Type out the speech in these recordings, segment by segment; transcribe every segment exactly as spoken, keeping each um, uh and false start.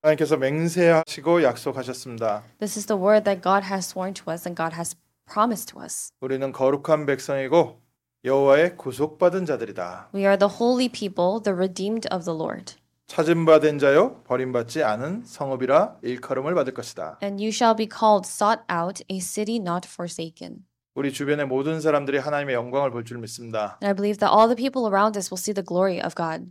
하나님께서 맹세하시고 약속하셨습니다. This is the word that God has sworn to us and God has promised to us. 우리는 거룩한 백성이고 여호와의 구속받은 자들이다. We are the holy people, the redeemed of the Lord. 찾음받은 자요 버림받지 않은 성읍이라 일컬음을 받을 것이다. And you shall be called sought out, a city not forsaken. 우리 주변의 모든 사람들이 하나님의 영광을 볼 줄 믿습니다. And I believe that all the people around us will see the glory of God.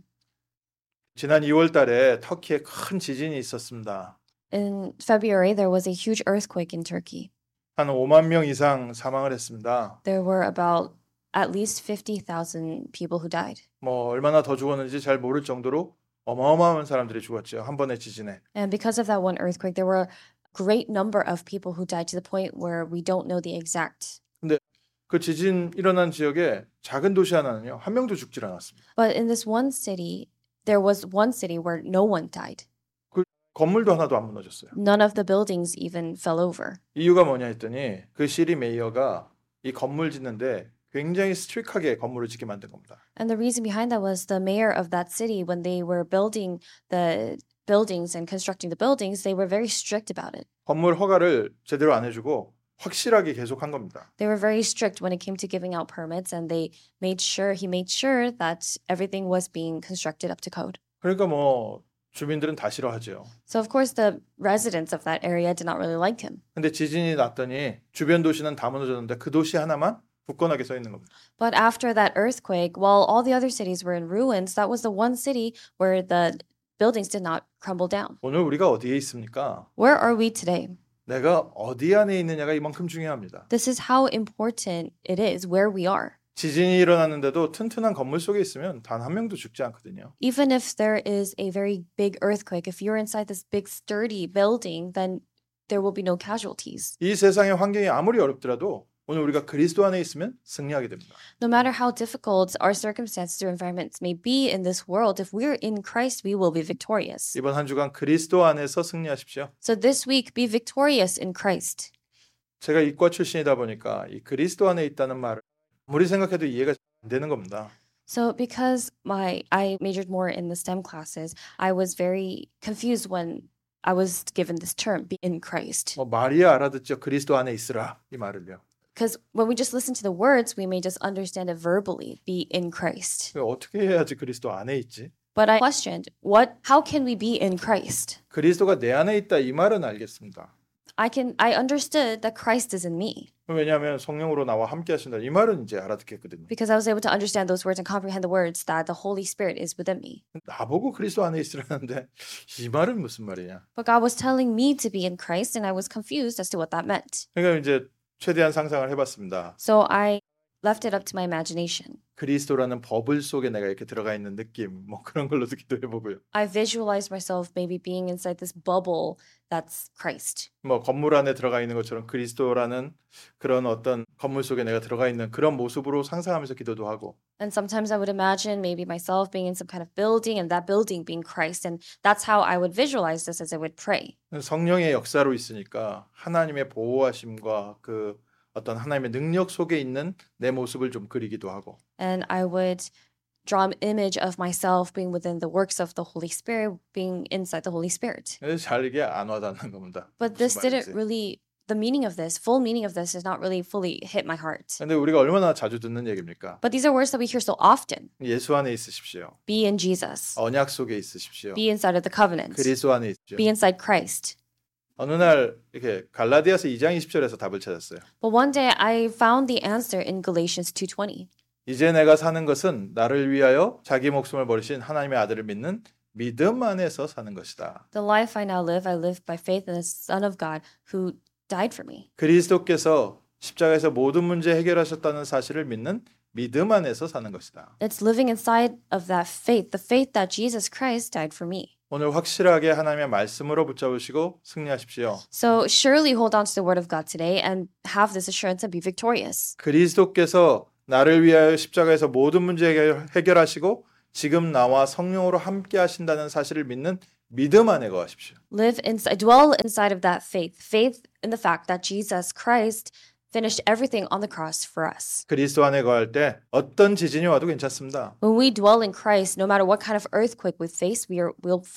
지난 이월 달에 터키에 큰 지진이 있었습니다. In February, there was a huge earthquake in Turkey. 한 오만 명 이상 사망을 했습니다. There were about at least fifty thousand people who died. 뭐 얼마나 더 죽었는지 잘 모를 정도로 어마어마한 사람들이 죽었죠. 한 번의 지진에. And because of that one earthquake, there were a great number of people who died to the point where we don't know the exact. 근데 그 지진 일어난 지역에 작은 도시 하나는요. 한 명도 죽질 않았습니다. But in this one city, there was one city where no one died. 그 건물도 하나도 안 무너졌어요. None of the buildings even fell over. 이유가 뭐냐 했더니 그 시리 메이어가 이 건물 짓는데 굉장히 스트릭하게 건물을 짓게 만든 겁니다. And the reason behind that was the mayor of that city, when they were building the buildings and constructing the buildings, they were very strict about it. 건물 허가를 제대로 안 해주고 확실하게 계속한 겁니다. They were very strict when it came to giving out permits, and they made sure, he made sure that everything was being constructed up to code. 그러니까 뭐 주민들은 다 싫어하죠. So of course the residents of that area did not really like him. 근데 지진이 났더니 주변 도시는 다 무너졌는데 그 도시 하나만 굳건하게 서 있는 겁니다. But after that earthquake, while all the other cities were in ruins, that was the one city where the buildings did not crumble down. 오늘 우리가 어디에 있습니까? Where are we today? 내가 어디 안에 있느냐가 이만큼 중요합니다. This is how important it is where we are. 지진이 일어났는데도 튼튼한 건물 속에 있으면 단 한 명도 죽지 않거든요. Even if there is a very big earthquake, if you're inside this big sturdy building, then there will be no casualties. 이 세상의 환경이 아무리 어렵더라도 오늘 우리가 그리스도 안에 있으면 승리하게 됩니다. No matter how difficult our circumstances or environments may be in this world, if we're in Christ, we will be victorious. 이번 한 주간 그리스도 안에서 승리하십시오. So this week, be victorious in Christ. 제가 이과 출신이다 보니까 이 그리스도 안에 있다는 말을 아무리 생각해도 이해가 안 되는 겁니다. So because my I majored more in the STEM classes, I was very confused when I was given this term, be in Christ. 뭐 말이야 알아듣죠. 그리스도 안에 있으라 이 말을요. Because when we just listen to the words, we may just understand it verbally, be in Christ. 어떻게 해야지 그리스도 안에 있지? But I questioned, what? How can we be in Christ? 그리스도가 내 안에 있다 이 말은 알겠습니다. I can. I understood that Christ is in me 왜냐하면 성령으로 나와 함께 하신다 이 말은 이제 알아듣겠거든요. because I was able to understand those words and comprehend the words that the Holy Spirit is within me. 나보고 그리스도 안에 있으라는데 이 말은 무슨 말이냐? But God was telling me to be in Christ, and I was confused as to what that meant. 그러니까 이제 최대한 상상을 해봤습니다. So I left it up to my imagination. 그리스도라는 버블 속에 내가 이렇게 들어가 있는 느낌, 뭐 그런 걸로도 기도해보고요. I visualized myself maybe being inside this bubble that's Christ. 뭐 건물 안에 들어가 있는 것처럼 그리스도라는 그런 어떤 건물 속에 내가 들어가 있는 그런 모습으로 상상하면서 기도도 하고. And sometimes I would imagine maybe myself being in some kind of building and that building being Christ. And that's how I would visualize this as I would pray. 성령의 역사로 있으니까 하나님의 보호하심과 그 어떤 하나님의 능력 속에 있는 내 모습을 좀 그리기도 하고. And I would draw an image of myself being within the works of the Holy Spirit, being inside the Holy Spirit. 잘 이게 안 와닿는 겁니다. But this didn't really, the meaning of this, full meaning of this is not really fully hit my heart. 근데 우리가 얼마나 자주 듣는 얘기입니까? But these are words that we hear so often. 예수 안에 있으십시오. Be in Jesus. 언약 속에 있으십시오. Be inside of the covenant. 그리스도 안에 있죠. Be inside Christ. 어느 날 이렇게 갈라디아서 이 장 이십 절에서 답을 찾았어요. But one day I found the answer in Galatians two twenty. 이제 내가 사는 것은 나를 위하여 자기 목숨을 버리신 하나님의 아들을 믿는 믿음 안에서 사는 것이다. The life I now live, I live by faith in the Son of God who died for me. 그리스도께서 십자가에서 모든 문제 해결하셨다는 사실을 믿는 믿음 안에서 사는 것이다. It's living inside of that faith, the faith that Jesus Christ died for me. 오늘 확실하게 하나님의 말씀으로 붙잡으시고 승리하십시오. So surely hold on to the word of God today and have this assurance and be victorious. 그리스도께서 나를 위하여 십자가에서 모든 문제 해결, 해결하시고 지금 나와 성령으로 함께 하신다는 사실을 믿는 믿음 안에 거하십시오. Live inside, dwell inside of that faith, faith in the fact that Jesus Christ finished everything on the cross for us. 그리스도 안에 거할 때 어떤 지진이 와도 괜찮습니다. When we dwell in Christ, no matter what kind of earthquake we face, we are we'll fine.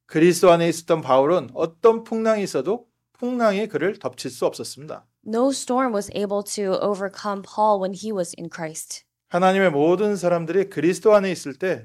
그리스도 안에 있었던 바울은 어떤 풍랑이 있어도 풍랑이 그를 덮칠 수 없었습니다. No storm was able to overcome Paul when he was in Christ. 하나님의 모든 사람들이 그리스도 안에 있을 때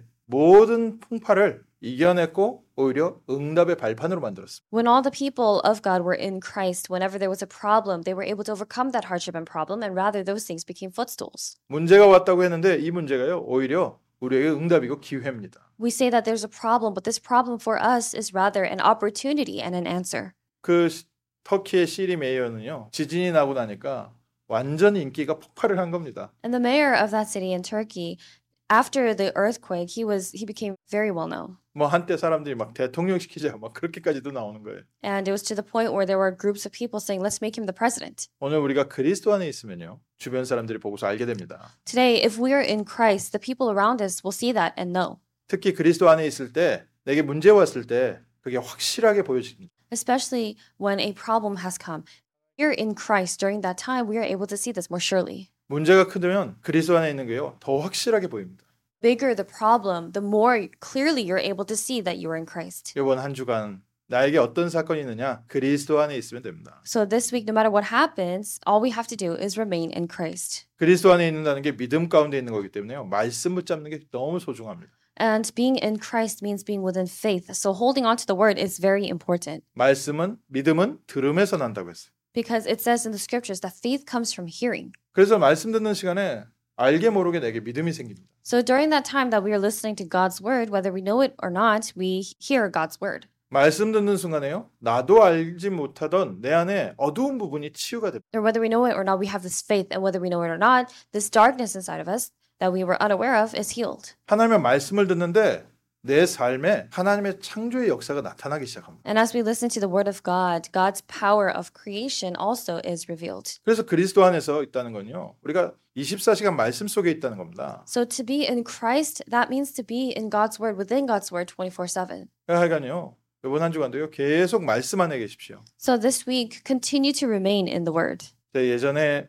모든 풍파를 이겨냈고 오히려 응답의 발판으로 만들었습니다. When all the people of God were in Christ, whenever there was a problem, they were able to overcome that hardship and problem, and rather those things became footstools. 문제가 왔다고 했는데 이 문제가요 오히려 우리에게 응답이고 기회입니다. We say that there's a problem, but this problem for us is rather an opportunity and an answer. 그 터키의 시리 메이어는요 지진이 나고 나니까 완전 인기가 폭발을 한 겁니다. And the mayor of that city in Turkey, after the earthquake, he was he became very well known. 뭐 한때 사람들이 막 대통령 시키자 막 그렇게까지도 나오는 거예요. And it was to the point where there were groups of people saying, let's make him the president. 오늘 우리가 그리스도 안에 있으면요 주변 사람들이 보고서 알게 됩니다. Today, if we are in Christ, the people around us will see that and know. 특히 그리스도 안에 있을 때 내게 문제 왔을 때 그게 확실하게 보여집니다. Especially when a problem has come. Here in Christ, during that time, we are able to see this more surely. 문제가 크면 그리스도 안에 있는 게요 더 확실하게 보입니다. Bigger the problem, the more clearly you're able to see that you are in Christ. 이번 한 주간 나에게 어떤 사건이 있느냐 그리스도 안에 있으면 됩니다. So this week, no matter what happens, all we have to do is remain in Christ. 그리스도 안에 있는다는 게 믿음 가운데 있는 거기 때문에요. 말씀 붙잡는 게 너무 소중합니다. And being in Christ means being within faith. So holding on to the word is very important. 말씀은 믿음은 들음에서 난다고 했어요. Because it says in the scriptures that faith comes from hearing. 그래서 말씀 듣는 시간에 알게 모르게 내게 믿음이 생깁니다. So during that time that we are listening to God's word, whether we know it or not, we hear God's word. 말씀 듣는 순간에요. 나도 알지 못하던 내 안에 어두운 부분이 치유가 됩니다. Or whether we know it or not, we have this faith. And whether we know it or not, this darkness inside of us that we were unaware of is healed. 하나님의 말씀을 듣는데 내 삶에 하나님의 창조의 역사가 나타나기 시작합니다. And as we listen to the word of God, God's power of creation also is revealed. 그래서 그리스도 안에서 있다는 건요. 우리가 이십사 시간 말씀 속에 있다는 겁니다. So to be in Christ, that means to be in God's word, within God's word twenty-four seven. 하여간요. 이번 한 주간도요. 계속 말씀 안에 계십시오. So this week, continue to remain in the word. 제가 예전에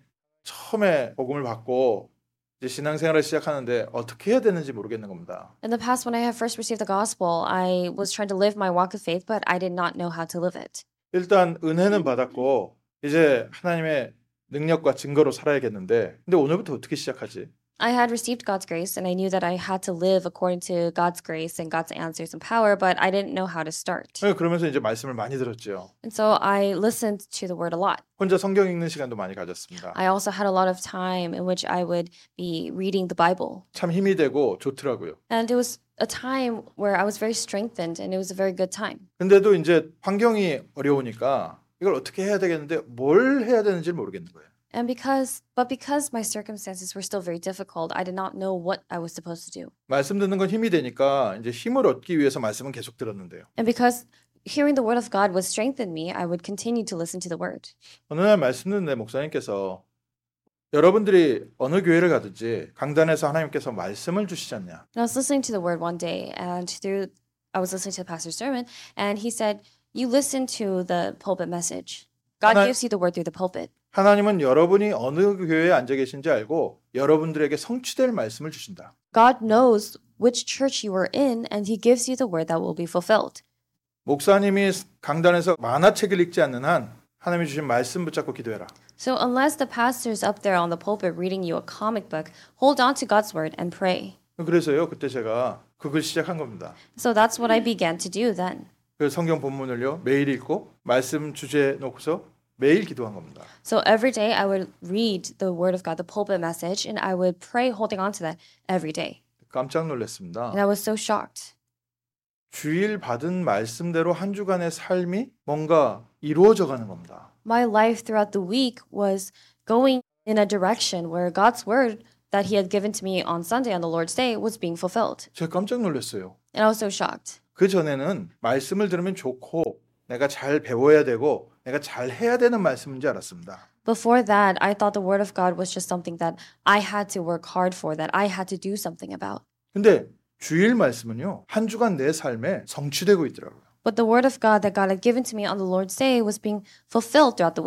처음에 복음을 받고 이제 신앙생활을 시작하는데 어떻게 해야 되는지 모르겠는 겁니다. In the past, when I had first received the gospel, I was trying to live my walk of faith, but I did not know how to live it. 일단 은혜는 받았고 이제 하나님의 능력과 증거로 살아야겠는데 근데 오늘부터 어떻게 시작하지? I had received God's grace, and I knew that I had to live according to God's grace and God's answers and power, but I didn't know how to start. 그러면서 이제 말씀을 많이 들었죠. And so I listened to the word a lot. 혼자 성경 읽는 시간도 많이 가졌습니다. I also had a lot of time in which I would be reading the Bible. 참 힘이 되고 좋더라고요. And it was a time where I was very strengthened, and it was a very good time. 근데도 이제 환경이 어려우니까 이걸 어떻게 해야 되겠는데 뭘 해야 되는지 모르겠는 거예요. And because, but because my circumstances were still very difficult, I did not know what I was supposed to do. 말씀 듣는 건 힘이 되니까 이제 힘을 얻기 위해서 말씀은 계속 들었는데요. And because hearing the word of God would strengthen me, I would continue to listen to the word. 어느 날 말씀 듣는 내 목사님께서 여러분들이 어느 교회를 가든지 강단에서 하나님께서 말씀을 주시지 않냐. And I was listening to the word one day, and through I was listening to the pastor's sermon, and he said, "You listen to the pulpit message. God 하나- gives you the word through the pulpit." 하나님은 여러분이 어느 교회에 앉아 계신지 알고 여러분들에게 성취될 말씀을 주신다. God knows which church you are in, and he gives you the word that will be fulfilled. 목사님이 강단에서 만화책을 읽지 않는 한 하나님이 주신 말씀 붙잡고 기도해라. So unless the pastor's up there on the pulpit reading you a comic book, hold on to God's word and pray. 그래서요 그때 제가 그걸 시작한 겁니다. So that's what I began to do then. 그 성경 본문을요 매일 읽고 말씀 주제에 놓고서 매일 기도한 겁니다. So every day I would read the word of God, the pulpit message, and I would pray holding on to that every day. 깜짝 놀랐습니다. And I was so shocked. 주일 받은 말씀대로 한 주간의 삶이 뭔가 이루어져 가는 겁니다. My life throughout the week was going in a direction where God's word that he had given to me on Sunday on the Lord's Day was being fulfilled. 제가 깜짝 놀랐어요. And I was so shocked. 그 전에는 말씀을 들으면 좋고 내가 잘 배워야 되고 내가 잘 해야 되는 말씀인 줄 알았습니다. Before that, I thought the word of God was just something that I had to work hard for, that I had to do something about. 근데 주일 말씀은요. 한 주간 내 삶에 성취되고 있더라고요. But the word of God that God had given to me on the Lord's Day was being fulfilled throughout the week.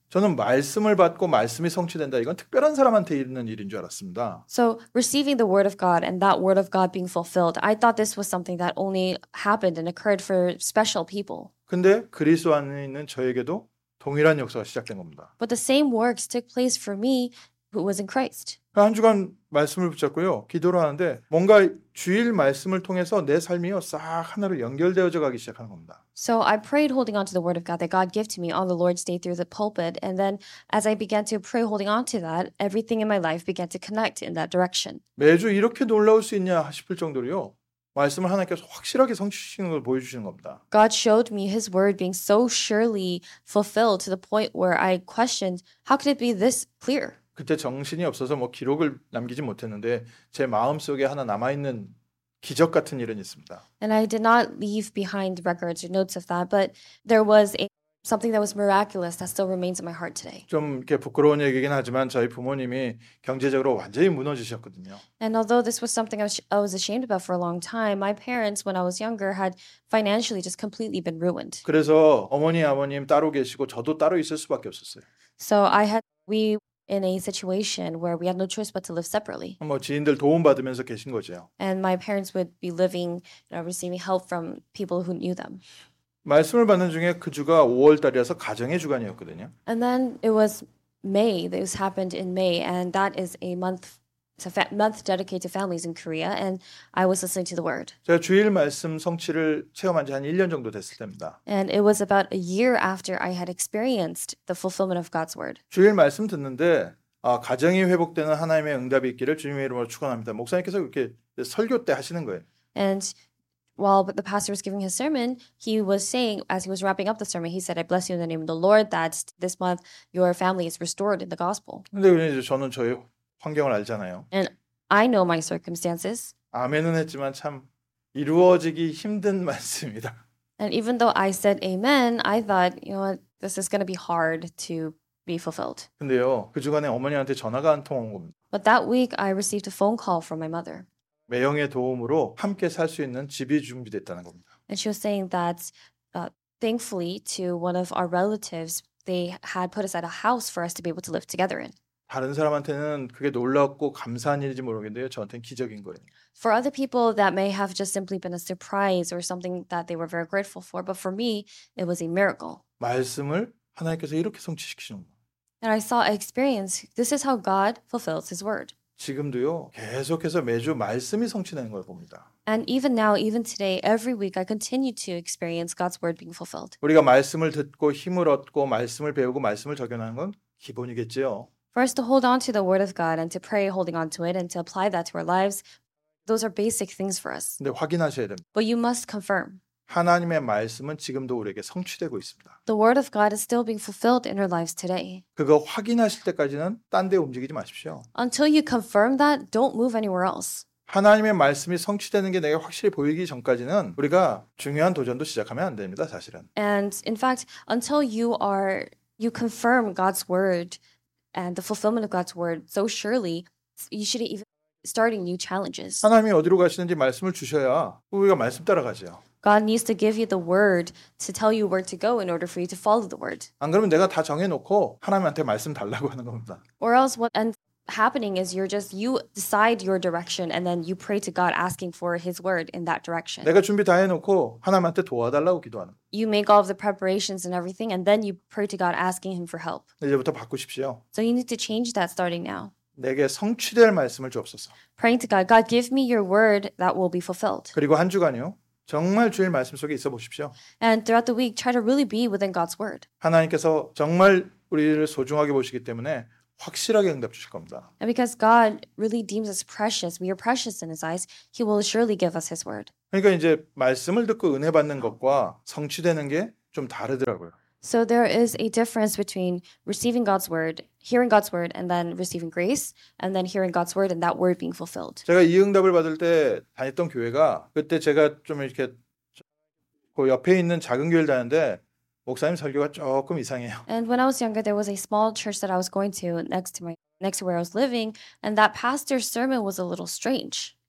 저는 말씀을 받고 말씀이 성취된다. 이건 특별한 사람한테 있는 일인 줄 알았습니다. So receiving the word of God and that word of God being fulfilled, I thought this was something that only happened and occurred for special people. 근데 그리스도 안에 있는 저에게도 동일한 역사가 시작된 겁니다. But the same works took place for me who was in Christ. 한 주간 말씀을 붙잡고요. 기도를 하는데 뭔가 주일 말씀을 통해서 내 삶이요 싹 하나로 연결되어져 가기 시작하는 겁니다. So I prayed holding on to the word of God that God gave to me on the Lord's Day through the pulpit. And then as I began to pray holding on to that, everything in my life began to connect in that direction. 매주 이렇게 놀라울 수 있냐 싶을 정도로요. 말씀을 하나님께서 확실하게 성취시키는 걸 보여주시는 겁니다. God showed me his word being so surely fulfilled to the point where I questioned, how could it be this clear? 그때 정신이 없어서 뭐 기록을 남기지 못했는데 제 마음속에 하나 남아있는 기적 같은 일은 있습니다. And I did not leave behind records or notes of that, but there was a something that was miraculous that still remains in my heart today. 좀 이렇게 부끄러운 얘기긴 하지만 저희 부모님이 경제적으로 완전히 무너지셨거든요. And although this was something I was, I was ashamed about for a long time, my parents, when I was younger, had financially just completely been ruined. 그래서 어머니 아버님 따로 계시고 저도 따로 있을 수밖에 없었어요. So I had we in a situation where we had no choice but to live separately. 뭐 지인들 도움 받으면서 계신 거죠. And my parents would be living, you know, receiving help from people who knew them. 말씀을 받는 중에 그 주가 오월 달이라서 가정의 주간이었거든요. And then it was May. This happened in May, and that is a month, it's a fa- month dedicated to families in Korea. And I was listening to the word. 제가 주일 말씀 성취를 체험한 지 한 일 년 정도 됐을 때입니다. And it was about a year after I had experienced the fulfillment of God's word. 주일 말씀 듣는데 아, 가정이 회복되는 하나님의 응답이 있기를 주님의 이름으로 축원합니다. 목사님께서 그렇게 설교 때 하시는 거예요. And while the pastor was giving his sermon, he was saying, as he was wrapping up the sermon, he said, I bless you in the name of the Lord that this month your family is restored in the gospel. 근데 이제 저는 저의 환경을 알잖아요. And I know my circumstances. 아멘은 했지만 참 이루어지기 힘든 말씀입니다. And even though I said amen, I thought, you know what, this is going to be hard to be fulfilled. 근데요, 그 주간에 어머니한테 전화가 한 통 온 겁니다. But that week, I received a phone call from my mother. 매형의 도움으로 함께 살 수 있는 집이 준비됐다는 겁니다. And she was saying that, uh, thankfully, to one of our relatives, they had put aside a house for us to be able to live together in. 다른 사람한테는 그게 놀랍고 감사한 일인지 모르겠는데요. 저한테는 기적인 거예요. For other people, that may have just simply been a surprise or something that they were very grateful for. But for me, it was a miracle. 말씀을 하나님께서 이렇게 성취시키시는 거예요. And I saw, I experienced, this is how God fulfills his word. 지금도요. 계속해서 매주 말씀이 성취되는 걸 봅니다. And even now, even today, every week, I continue to experience God's word being fulfilled. 우리가 말씀을 듣고 힘을 얻고 말씀을 배우고 말씀을 적용하는 건 기본이겠지요. For us to hold on to the word of God and to pray holding on to it and to apply that to our lives, those are basic things for us. 근데 확인하셔야 됩니다. But you must confirm. 하나님의 말씀은 지금도 우리에게 성취되고 있습니다. The word of God is still being fulfilled in our lives today. 그거 확인하실 때까지는 딴 데 움직이지 마십시오. Until you confirm that, don't move anywhere else. 하나님의 말씀이 성취되는 게 내게 확실히 보이기 전까지는 우리가 중요한 도전도 시작하면 안 됩니다, 사실은. And in fact, until you are you confirm God's word and the fulfillment of God's word so surely, you shouldn't even starting new challenges. 하나님이 어디로 가시는지 말씀을 주셔야 우리가 말씀 따라가죠. God needs to give you the word to tell you where to go in order for you to follow the word. 안 그러면 내가 다 정해놓고 하나님한테 말씀 달라고 하는 겁니다. Or else what ends up happening is you're just you decide your direction and then you pray to God asking for his word in that direction. 내가 준비 다 해놓고 하나님한테 도와달라고 기도하는 거예요. You make all of the preparations and everything and then you pray to God asking him for help. 이제부터 바꾸십시오. So you need to change that starting now. 내게 성취될 말씀을 주옵소서. Praying to God, God give me your word that will be fulfilled. 그리고 한 주간요. 정말 주일 말씀 속에 있어 보십시오. And throughout the week, try to really be within God's word. 하나님께서 정말 우리를 소중하게 보시기 때문에 확실하게 응답 주실 겁니다. And because God really deems us precious, we are precious in his eyes, he will surely give us his word. 그러니까 이제 말씀을 듣고 은혜 받는 것과 성취되는 게 좀 다르더라고요. So there is a difference between receiving God's word, hearing God's word, and then receiving grace, and then hearing God's word and that word being fulfilled. 제가 이 응답을 받을 때 다녔던 교회가 그때 제가 좀 이렇게 그 옆에 있는 작은 교회를 다녔는데 목사님 설교가 조금 이상해요. And when I was younger, there was a small church that I was going to next to my next to where I was living, and that pastor's sermon was a little strange.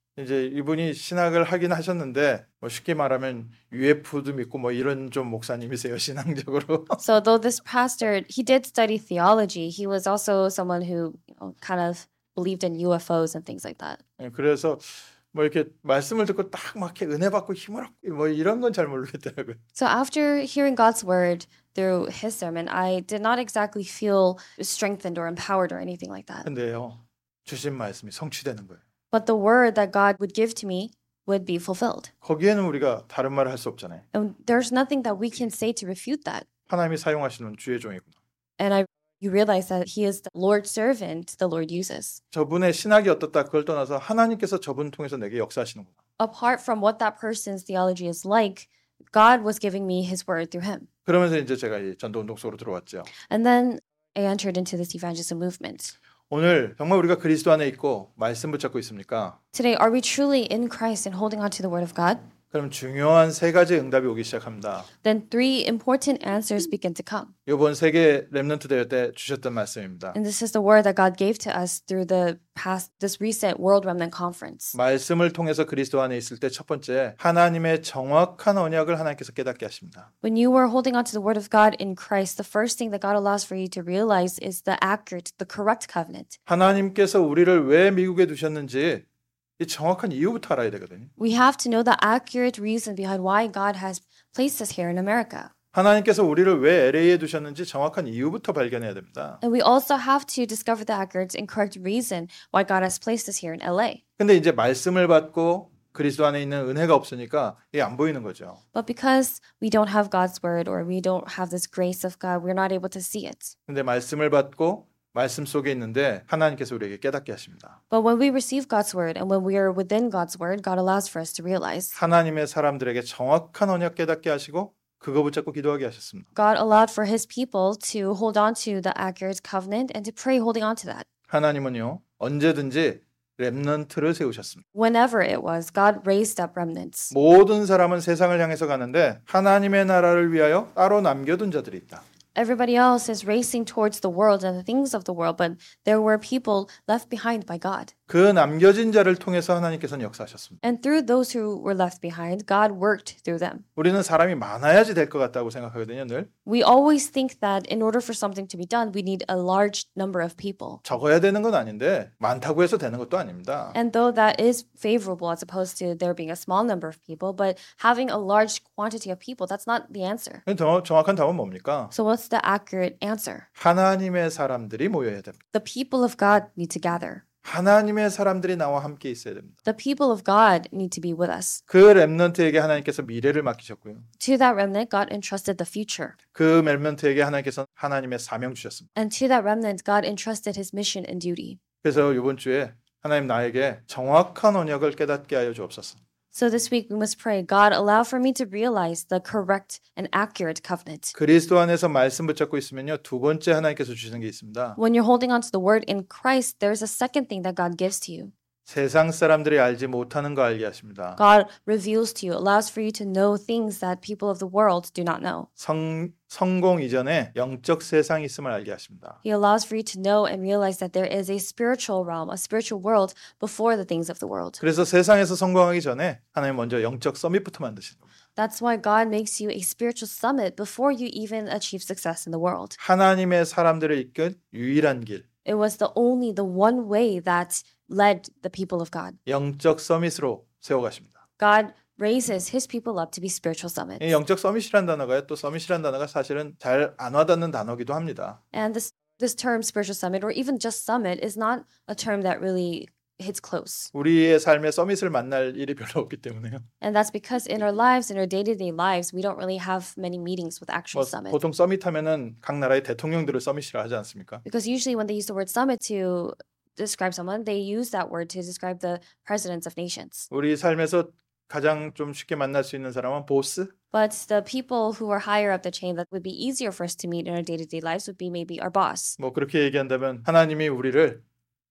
이제 이분이 신학을 하긴 하셨는데 뭐 쉽게 말하면 유에프도 믿고 뭐 이런 좀 목사님이세요, 신앙적으로. So though this pastor, he did study theology, he was also someone who you know, kind of believed in U F Os and things like that. 예, 그래서 뭐 이렇게 말씀을 듣고 딱 막 이렇게 은혜 받고 힘을 얻고 뭐 이런 건 잘 모르겠더라고요. So after hearing God's word through his sermon, I did not exactly feel strengthened or empowered or anything like that. 근데요, 주신 말씀이 성취되는 거예요. But the word that God would give to me would be fulfilled. 거기에는 우리가 다른 말을 할 수 없잖아요. And there's nothing that we can say to refute that. 하나님이 사용하시는 주의 종이구나. And I you realize that he is the Lord's servant the Lord uses. 저분의 신학이 어떻다 그걸 떠나서 하나님께서 저분 통해서 내게 역사하시는구나. Apart from what that person's theology is like, God was giving me his word through him. 그러면서 이제 제가 이 전도 운동 속으로 들어왔죠. And then I entered into this evangelism movement. 오늘 정말 우리가 그리스도 안에 있고 말씀 붙잡고 있습니까? Today, are we truly in Christ and holding on to the word of God? 그럼 중요한 세 가지 응답이 오기 시작합니다. Then three important answers begin to come. 이번 세계 렘넌트 대회 때 주셨던 말씀입니다. And this is the word that God gave to us through the past, this recent World Remnant Conference. 말씀을 통해서 그리스도 안에 있을 때 첫 번째 하나님의 정확한 언약을 하나님께서 깨닫게 하십니다. When you are holding on to the word of God in Christ, the first thing that God allows for you to realize is the accurate, the correct covenant. 하나님께서 우리를 왜 미국에 두셨는지 이 정확한 이유부터 알아야 되거든요. We have to know the accurate reason behind why God has placed us here in America. 하나님께서 우리를 왜 엘에이에 두셨는지 정확한 이유부터 발견해야 됩니다. And we also have to discover the accurate and correct reason why God has placed us here in L A. 근데 이제 말씀을 받고 그리스도 안에 있는 은혜가 없으니까 이게 안 보이는 거죠. But because we don't have God's word or we don't have this grace of God, we're not able to see it. 근데 말씀을 받고 말씀 속에 있는데 하나님께서 우리에게 깨닫게 하십니다. But when we receive God's word and when we are within God's word, God allows for us to realize. 하나님의 사람들에게 정확한 언약 깨닫게 하시고 그거 붙잡고 기도하게 하셨습니다. God allowed for his people to hold on to the accurate covenant and to pray holding on to that. 하나님은요 언제든지 렘넌트를 세우셨습니다. Whenever it was, God raised up remnants. 모든 사람은 세상을 향해서 가는데 하나님의 나라를 위하여 따로 남겨둔 자들이 있다. Everybody else is racing towards the world and the things of the world, but there were people left behind by God. 그 남겨진 자를 통해서 하나님께서는 역사하셨습니다. And through those who were left behind, God worked through them. 우리는 사람이 많아야지 될 것 같다고 생각하거든요, 늘. We always think that in order for something to be done, we need a large number of people. 적어야 되는 건 아닌데 많다고 해서 되는 것도 아닙니다. And though that is favorable as opposed to there being a small number of people, but having a large quantity of people, that's not the answer. 더 정확한 답은 뭡니까? So what's the accurate answer? 하나님의 사람들이 모여야 됩니다. The people of God need to gather. 하나님의 사람들이 나와 함께 있어야 됩니다. The people of God need to be with us. 그 렘넌트에게 하나님께서 미래를 맡기셨고요. To that remnant, God entrusted the future. 그 렘넌트에게 하나님께서 하나님의 사명 주셨습니다. And to that remnant, God entrusted his mission and duty. 그래서 이번 주에 하나님 나에게 정확한 언약을 깨닫게 하여 주옵소서. So this week we must pray, God, allow for me to realize the correct and accurate covenant. 그리스도 안에서 말씀 붙잡고 있으면요. 두 번째 하나님께서 주시는 게 있습니다. When you're holding on to the word in Christ, there's a second thing that God gives to you. 세상 사람들이 알지 못하는 거 알게 하십니다. God reveals to you, allows for you to know things that people of the world do not know. 성, 성공 이전에 영적 세상이 있음을 알게 하십니다. He allows for you to know and realize that there is a spiritual realm, a spiritual world before the things of the world. 그래서 세상에서 성공하기 전에 하나님 먼저 영적 서밋부터 만드시는 겁니다. That's why God makes you a spiritual summit before you even achieve success in the world. 하나님의 사람들을 이끈 유일한 길. It was the only, the one way that led the people of God. 영적 서밋으로 세워가십니다. God raises his people up to be spiritual 이 summits. 영적 서밋이란 단어가요. 또 서밋이란 단어가 사실은 잘 안 와닿는 단어기도 합니다. And this this term spiritual summit or even just summit is not a term that really hits close. 우리의 삶에 서밋을 만날 일이 별로 없기 때문에요. And that's because in our lives, in our day-to-day lives, we don't really have many meetings with actual 뭐, summits. 보통 서밋 하면은 각 나라의 대통령들을 서밋이라 하지 않습니까? Because usually when they use the word summit to describe someone, they use that word to describe the presidents of nations. 우리 삶에서 가장 좀 쉽게 만날 수 있는 사람은 보스, But the people who are higher up the chain that would be easier for us to meet in our day-to-day lives would be maybe our boss. 뭐 그렇게 얘기한다면 하나님이 우리를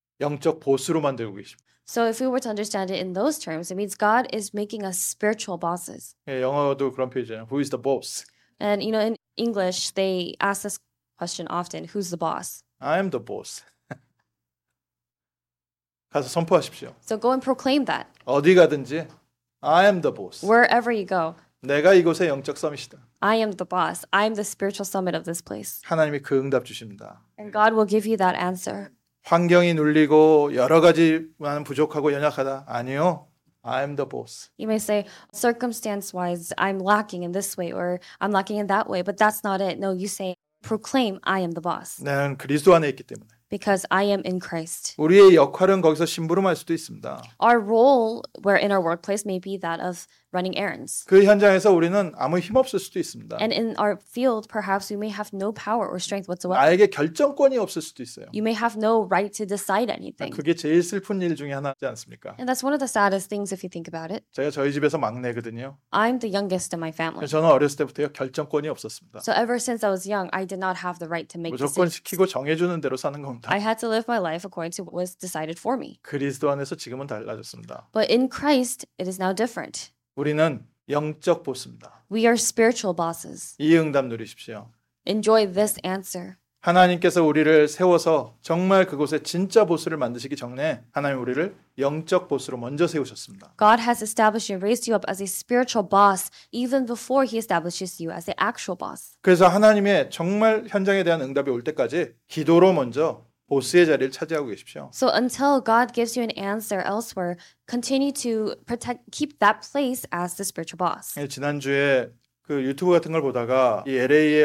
영적 보스로 만들고 계십니다. So if we were to understand it in those terms, it means God is making us spiritual bosses. 예, 영어도 그런 표현이잖아요. Who is the boss? And you know, in English, they ask this question often, who's the boss? I am the boss. 가서 선포하십시오. So go and proclaim that 어디 가든지 I am the boss. wherever you go. 내가 이곳의 영적 서밋이다. I am the boss. I am the spiritual summit of this place. 하나님이 그 응답 주십니다. And God will give you that answer. 환경이 눌리고 여러 가지 나는 부족하고 연약하다. 아니요. I am the boss. You may say, circumstance-wise, I'm lacking in this way or I'm lacking in that way, but that's not it. No, you say, proclaim, I am the boss 나는 그리스도 안에 있기 때문에. because I am in Christ. 우리의 역할은 거기서 심부름할 수도 있습니다. Our role where in our workplace may be that of running errands. 그 현장에서 우리는 아무 힘 없을 수도 있습니다. And in our field, perhaps we may have no power or strength whatsoever. 나에게 결정권이 없을 수도 있어요. You may have no right to decide anything. 그게 제일 슬픈 일 중에 하나지 않습니까? And that's one of the saddest things if you think about it. 제가 저희 집에서 막내거든요. I'm the youngest in my family. 저는 어렸을 때부터 결정권이 없었습니다. So ever since I was young, I did not have the right to make 무조건 decisions. 시키고 정해주는 대로 사는 겁니다. I had to live my life according to what was decided for me. 그리스도 안에서 지금은 달라졌습니다. But in Christ, it is now different. 우리는 영적 보스입니다. We are spiritual bosses. 이 응답 누리십시오. Enjoy this answer. 하나님께서 우리를 세워서 정말 그곳에 진짜 보스를 만드시기 전에 하나님 우리를 영적 보스로 먼저 세우셨습니다. God has established you and raised you up as a spiritual boss even before he establishes you as the actual boss. 그래서 하나님의 정말 현장에 대한 응답이 올 때까지 기도로 먼저 보스의 자리를 차지하고 계십시오. So until God gives you an answer elsewhere, continue to protect, keep that place as the spiritual boss. 지난주에 그 유튜브 같은 걸 보다가 이 엘에이의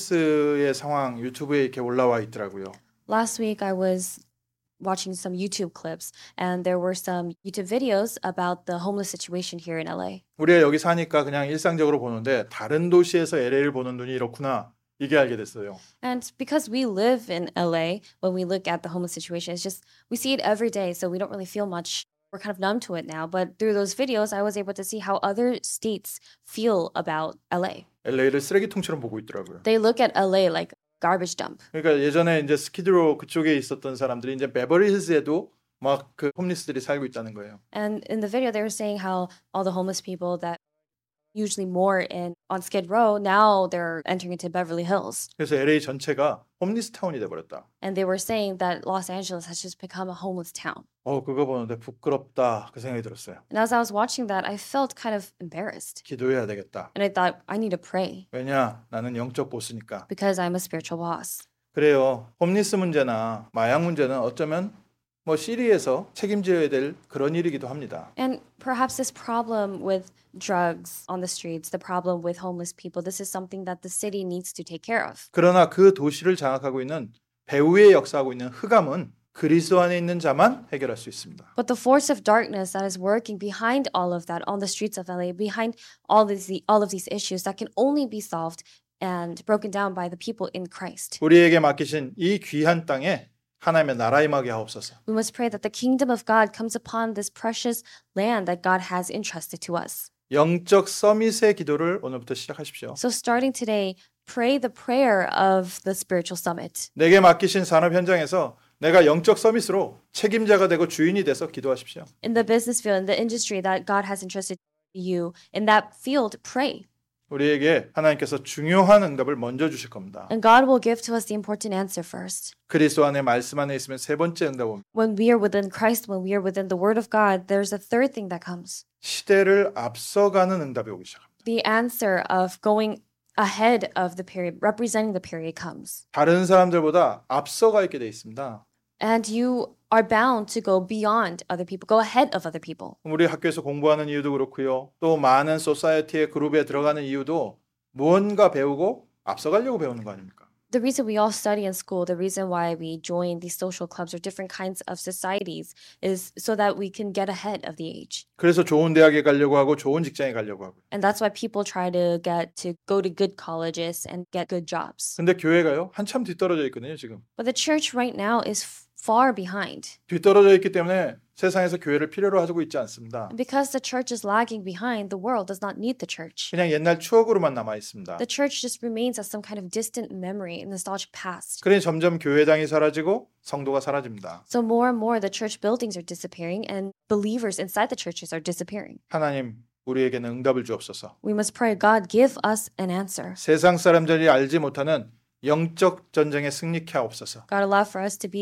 홈리스의 상황 유튜브에 이렇게 올라와 있더라고요. Last week I was watching some YouTube clips and there were some YouTube videos about the homeless situation here in L A. 우리가 여기 사니까 그냥 일상적으로 보는데 다른 도시에서 엘에이를 보는 눈이 이렇구나. 이게 알게 됐어요. And because we live in L A, when we look at the homeless situation, it's just we see it every day, so we don't really feel much. We're kind of numb to it now. But through those videos, I was able to see how other states feel about L A. 엘에이를 쓰레기통처럼 보고 있더라고요. They look at L A like garbage dump. 그러니까 예전에 이제 스키드로 그쪽에 있었던 사람들이 이제 베버리힐즈에도 막 그 홈리스들이 살고 있다는 거예요. And in the video, they were saying how all the homeless people that usually more in on Skid Row, now they're entering into Beverly Hills. 그래서 엘에이 전체가 홈리스 타운이 돼 버렸다. And they were saying that Los Angeles has just become a homeless town. 어 그거 보는데 부끄럽다 그 생각이 들었어요. And as I was watching that, I felt kind of embarrassed. 기도해야 되겠다. And I thought, I need to pray 왜냐 나는 영적 보스니까. because I'm a spiritual boss. 그래요. 홈리스 문제나 마약 문제는 어쩌면 뭐 시리에서 책임져야 될 그런 일이기도 합니다. And perhaps this problem with drugs on the streets, the problem with homeless people, this is something that the city needs to take care of. 그러나 그 도시를 장악하고 있는 배후에 역사하고 있는 흑암은 그리스도 안에 있는 자만 해결할 수 있습니다. But the force of darkness that is working behind all of that on the streets of L A, behind all of these, all of these issues that can only be solved and broken down by the people in Christ. 우리에게 맡기신 이 귀한 땅에 하나님의 나라 임하게 하옵소서. We must pray that the kingdom of God comes upon this precious land that God has entrusted to us. 영적 서밋의 기도를 오늘부터 시작하십시오. So starting today, pray the prayer of the spiritual summit. 내게 맡기신 산업 현장에서 내가 영적 서밋으로 책임자가 되고 주인이 돼서 기도하십시오. In the business field, in the industry that God has entrusted you, in that field, pray. 우리에게 하나님께서 중요한 응답을 먼저 주실 겁니다. And God will give to us the important answer first. 그리스도 안에 말씀 안에 있으면 세 번째 응답은 When we are within Christ, when we are within the Word of God, there's a third thing that comes. 시대를 앞서가는 응답이 오기 시작합니다. The answer of going ahead of the period, representing the period comes. 다른 사람들보다 앞서가 있게 돼 있습니다. And you are bound to go beyond other people, go ahead of other people. 우리 학교에서 공부하는 이유도 그렇고요. 또 많은 소사이어티의 그룹에 들어가는 이유도 무언가 배우고 앞서가려고 배우는 거 아닙니까? The reason we all study in school, the reason why we join these social clubs or different kinds of societies is so that we can get ahead of the age. 그래서 좋은 대학에 가려고 하고 좋은 직장에 가려고 하고. And that's why people try to get to go to good colleges and get good jobs. 근데 교회가요? 한참 뒤떨어져 있거든요, 지금. But the church right now is f- far behind. 뒤떨어져 있기 때문에 세상에서 교회를 필요로 하고 있지 않습니다. And because the church is lagging behind, the world does not need the church. 그냥 옛날 추억으로만 남아 있습니다. The church just remains as some kind of distant memory, a nostalgic past. 그러니 점점 교회당이 사라지고 성도가 사라집니다. So more and more the church buildings are disappearing and believers inside the churches are disappearing. 하나님, 우리에게는 응답을 주옵소서. We must pray, God, give us an answer. 세상 사람들이 알지 못하는 영적 전쟁에 승리케 하옵소서. God, allow for us to be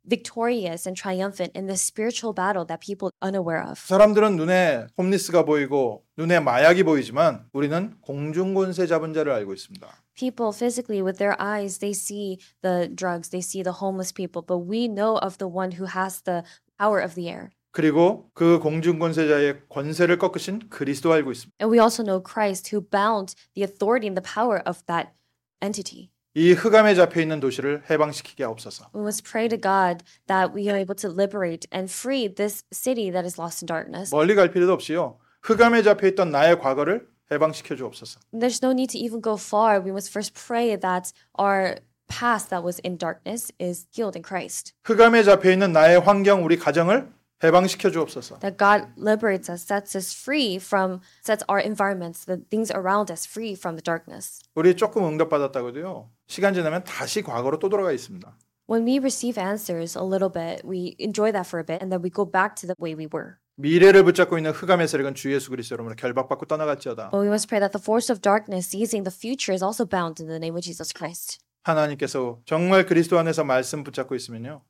victorious and triumphant in the spiritual battle that people are unaware of. 사람들은 눈에 홈리스가 보이고 눈에 마약이 보이지만 우리는 공중권세 잡은 자를 알고 있습니다. People physically with their eyes, they see the drugs, they see the homeless people, but we know of the one who has the power of the air. 그리고 그 공중권세자의 권세를 꺾으신 그리스도 알고 있습니다. And we also know Christ who bound the authority and the power of that entity. 이 흑암에 잡혀 있는 도시를 해방시키게 하옵소서. We must pray to God that we are able to liberate and free this city that is lost in darkness. 멀리 갈 필요도 없이요. 흑암에 잡혀 있던 나의 과거를 해방시켜 주옵소서. There's no need to even go far. We must first pray that our past that was in darkness is healed in Christ. 흑암에 잡혀 있는 나의 환경, 우리 가정을 해방시켜 주옵소서. That God liberates us, sets us free from, sets our environments, the things around us free from the darkness. 우리 조금 응답받았다고도요. 시간 지나면 다시 과거로 또 돌아가 있습니다. When we receive answers a little bit, we enjoy that for a bit, and then we go back to the way we were. 미래를 붙잡고 있는 흑암의 세력은 주 예수 그리스도 이름으로 결박받고 떠나갈지어다. But we must pray that the force of darkness seizing the future is also bound in the name of Jesus Christ. 하나님께서 정말 그리스도 안에서 말씀 붙잡고 있으면요.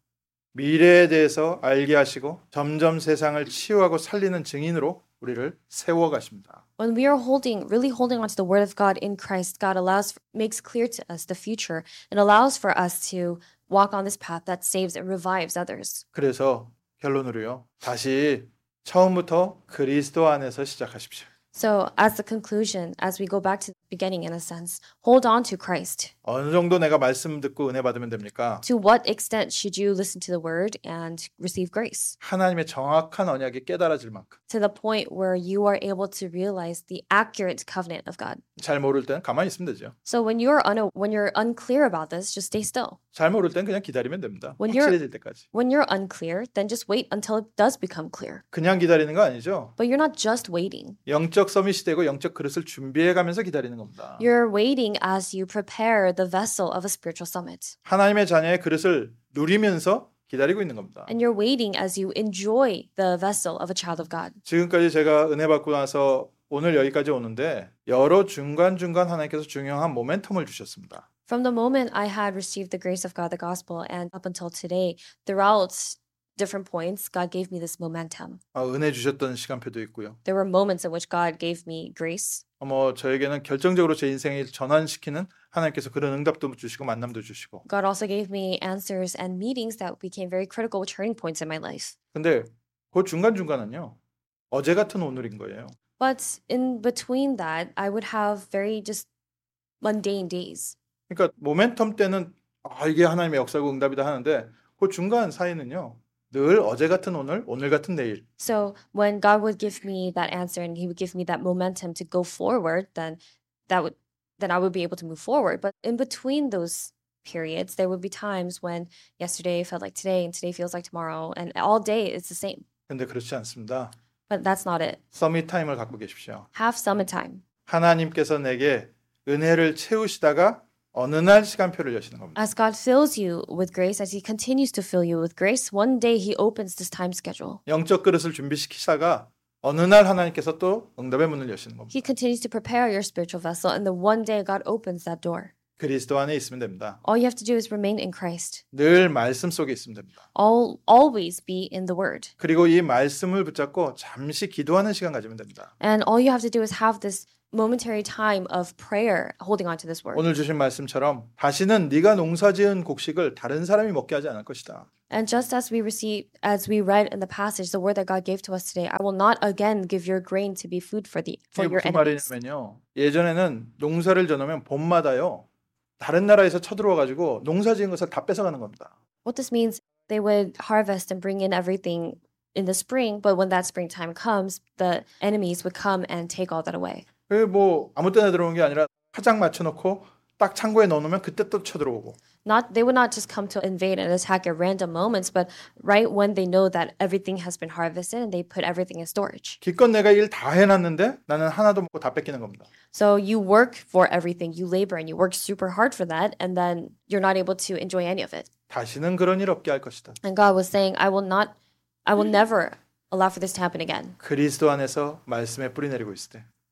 미래에 대해서 알게 하시고 점점 세상을 치유하고 살리는 증인으로 우리를 세워 가십니다. When we are holding, really holding on to the word of God in Christ, God allows, makes clear to us the future and allows for us to walk on this path that saves and revives others. 그래서 결론으로요. 다시 처음부터 그리스도 안에서 시작하십시오. So as the conclusion, as we go back to the beginning in a sense, hold on to Christ. 어느 정도 내가 말씀 듣고 은혜 받으면 됩니까? To what extent should you listen to the word and receive grace? 하나님의 정확한 언약이 깨달아질 만큼. To the point where you are able to realize the accurate covenant of God. 잘 모를 때는 가만히 있으면 되죠. So when you're un- when you're unclear about this, just stay still. 잘 모를 때는 그냥 기다리면 됩니다. When you're- 확실해질 때까지. When you're unclear, then just wait until it does become clear. 그냥 기다리는 거 아니죠. But you're not just waiting. 영적 서밋이 되고 영적 그릇을 준비해 가면서 기다리는 겁니다. You're waiting as you prepare the vessel of a spiritual summit. 하나님의 자녀의 그릇을 누리면서 기다리고 있는 겁니다. And you're waiting as you enjoy the vessel of a child of God. 지금까지 제가 은혜 받고 나서 오늘 여기까지 오는데 여러 중간중간 하나님께서 중요한 모멘텀을 주셨습니다. From the moment I had received the grace of God, the gospel, and up until today, throughout different points, God gave me this momentum. 아, 은혜 주셨던 시간표도 있고요. There were moments in which God gave me grace. 뭐 저에게는 결정적으로 제 인생을 전환시키는 하나님께서 그런 응답도 주시고 만남도 주시고. God also gave me answers and meetings that became very critical turning points in my life. 근데 그 중간중간은요. 어제 같은 오늘인 거예요. But in between that, I would have very just mundane days. 그러니까 모멘텀 때는 아, 이게 하나님의 역사고 응답이다 하는데 그 중간 사이는요. 늘 어제 같은 오늘, 오늘 같은 내일. So when God would give me that answer and He would give me that momentum to go forward, then that would then I would be able to move forward. But in between those periods, there would be times when yesterday felt like today and today feels like tomorrow, and all day it's the same. 근데 그렇지 않습니다. But that's not it. 서밋 타임을 갖고 계십시오. Have summit time. 하나님께서 내게 은혜를 채우시다가 어느 날 시간표를 여시는 겁니다. As God fills you with grace, as He continues to fill you with grace, one day He opens this time schedule. 영적 그릇을 준비시키다가 어느 날 하나님께서 또 응답의 문을 여시는 겁니다. He continues to prepare your spiritual vessel, and then one day God opens that door. 그리스도 안에 있으면 됩니다. All you have to do is remain in Christ. 늘 말씀 속에 있으면 됩니다. All, always be in the Word. 그리고 이 말씀을 붙잡고 잠시 기도하는 시간 가지면 됩니다. And all you have to do is have this momentary time of prayer holding on to this word. 오늘 주신 말씀처럼 다시는 네가 농사지은 곡식을 다른 사람이 먹게 하지 않을 것이다. And just as we receive, as we read in the passage, the word that God gave to us today, I will not again give your grain to be food for the for 이게 your 무슨 enemies. 말이냐면요. 예전에는 농사를 져놓으면 봄마다요. 다른 나라에서 쳐들어와 가지고 농사지은 것을 다 뺏어가는 겁니다. What this means, they would harvest and bring in everything in the spring, but when that springtime comes, the enemies would come and take all that away. 그 뭐 아무 때나 들어오는 게 아니라 화장 맞춰놓고 딱 창고에 넣어놓으면 그때 또 쳐들어오고. Not they would not just come to invade and attack at random moments, but right when they know that everything has been harvested and they put everything in storage. 기껏 내가 일 다 해놨는데 나는 하나도 먹고 다 뺏기는 겁니다. So you work for everything, you labor and you work super hard for that, and then you're not able to enjoy any of it. 다시는 그런 일 없게 할 것이다. And God was saying, I will not, I will never allow for this to happen again. 그리스도 안에서 말씀에 뿌리 내리고 있을 때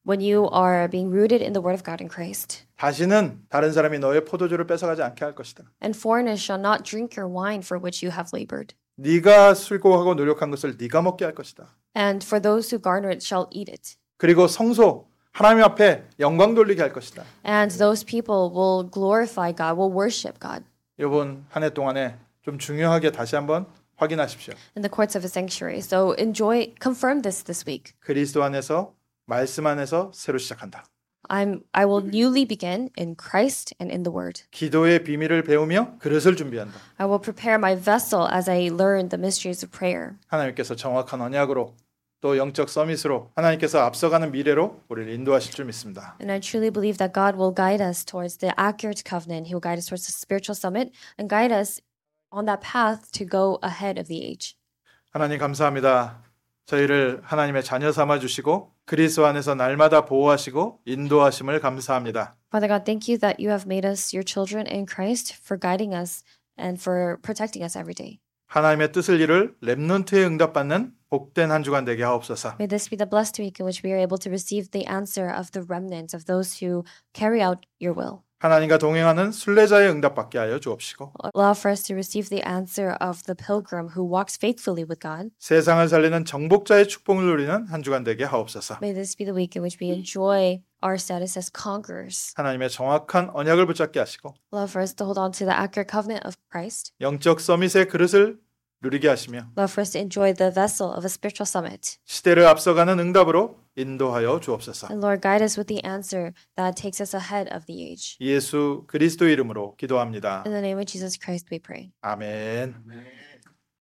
when you are being rooted in the Word of God in Christ. 다시는 다른 사람이 너의 포도주를 뺏어가지 않게 할 것이다. And foreigners shall not drink your wine for which you have labored. 네가 수고하고 노력한 것을 네가 먹게 할 것이다. And for those who garner it shall eat it. 그리고 성소 하나님 앞에 영광 돌리게 할 것이다. And those people will glorify God, will worship God. 이번 한 해 동안에 좀 중요하게 다시 한번 확인하십시오. In the courts of His sanctuary. So enjoy, confirm this this week. 그리스도 안에서 말씀 안에서 새로 시작한다. I'm, I will newly begin in Christ and in the Word. 기도의 비밀을 배우며 그릇을 준비한다. I will prepare my vessel as I learn the mysteries of prayer. 하나님께서 정확한 언약으로 또 영적 서밋으로 하나님께서 앞서가는 미래로 우리를 인도하실 줄 믿습니다. And I truly believe that God will guide us towards the accurate covenant. He will guide us towards the spiritual summit and guide us on that path to go ahead of the age. 하나님 감사합니다. 저희를 하나님의 자녀 삼아 주시고 그리스도 안에서 날마다 보호하시고 인도하심을 감사합니다. Father God, thank you that you have made us your children in Christ for guiding us and for protecting us every day. 하나님의 뜻을 이룰 렘넌트에 응답받는 복된 한 주간 되게 하옵소서. May this be the blessed week in which we are able to receive the answer of the remnant of those who carry out your will. 하나님과 동행하는 순례자의 응답받게 하여 주옵시고 Allow for us to receive the answer of the pilgrim who walks faithfully with God. 세상을 살리는 정복자의 축복을 누리는 한 주간 되게 하옵소서. May this be the week in which we enjoy our status as conquerors. 하나님의 정확한 언약을 붙잡게 하시고 Allow for us to hold on to the accurate covenant of Christ. 영적 서밋의 그릇을 누리게 하시며 Allow for us to enjoy the vessel of a spiritual summit. 시대를 앞서가는 응답으로 인도하여 주옵소서. And Lord, guide us with the answer that takes us ahead of the age. 예수 그리스도 이름으로 기도합니다. In the name of Jesus Christ we pray. 아멘.